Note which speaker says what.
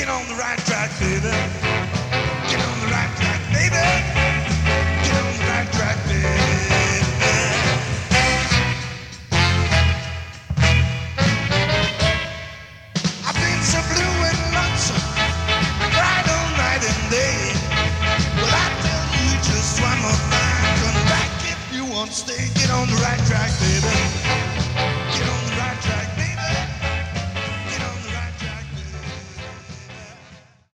Speaker 1: Get on the right track, baby. Get on the right track, baby. Get on the right track, baby. I've been so blue and lonesome, cried all night and day. Well, I tell you just one more time, come back if you want to stay. Get on the right track, baby.